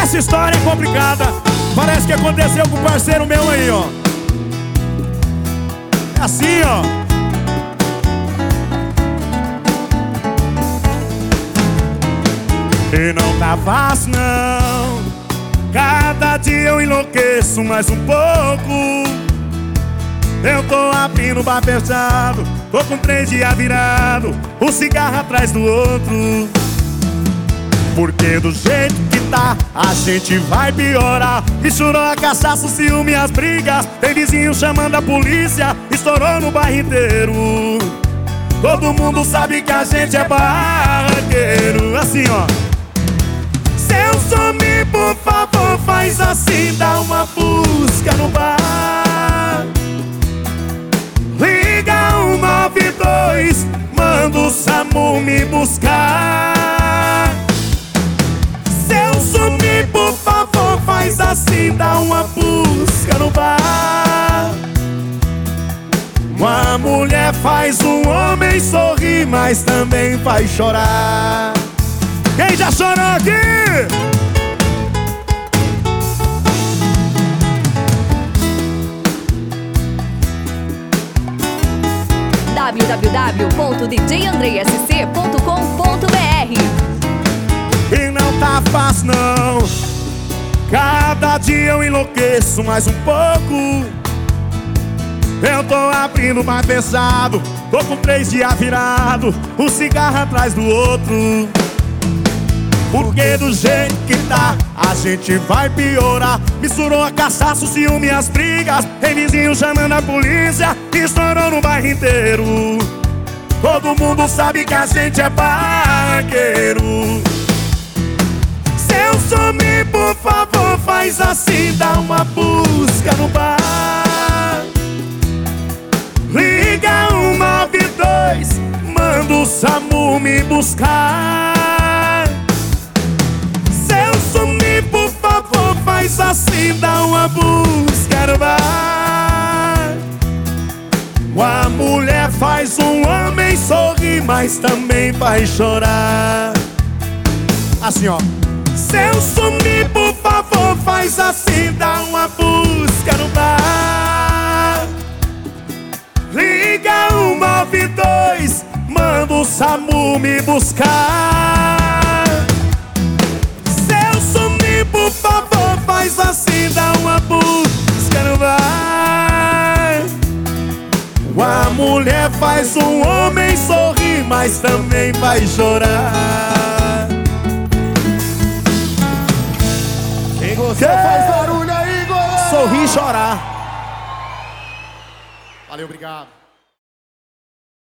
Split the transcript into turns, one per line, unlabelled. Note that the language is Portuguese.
Essa história é complicada. Parece que aconteceu com um parceiro meu aí, ó. É assim, ó. E não tá fácil, não. Cada dia eu enlouqueço mais um pouco. Eu tô abrindo o bar fechado, tô com 3 dias virado, um cigarro atrás do outro. Porque do jeito que tá, a gente vai piorar. Misturou a cachaça, o ciúme e as brigas. Tem vizinho chamando a polícia, estourou no bairro inteiro. Todo mundo sabe que a gente é barraqueiro. Assim, ó. Seu some, por favor, faz assim, dá uma busca no bar. Liga 192, manda o SAMU me buscar. Seu some, por favor, faz assim, dá uma busca no bar. Uma mulher faz um homem sorrir, mas também faz chorar. Quem já chorou aqui?
www.djandreasc.com.br.
E não tá fácil, não. Cada dia eu enlouqueço mais um pouco. Eu tô abrindo mais pesado, tô com 3 dias virado, um cigarro atrás do outro. Porque do jeito que tá, a gente vai piorar. Misturou a cachaça, o ciúme e as brigas. Tem vizinho chamando a polícia, estourou no bairro inteiro. Todo mundo sabe que a gente é barraqueiro. Seu some, por favor, faz assim, dá uma busca no bar. Liga 192, manda o SAMU me buscar. Seu some, por favor, faz assim, dá uma busca no bar. Uma mulher faz um homem sorrir, mas também faz chorar. Assim, ó. Seu some, por favor, faz assim, dá uma busca no bar. Liga 192, manda o SAMU me buscar. Seu some, por favor, faz assim, dá uma busca no bar. Uma mulher faz um homem sorrir, mas também faz chorar.
Quem gostou faz barulho aí, goleiro!
Sorrir e chorar.
Valeu, obrigado.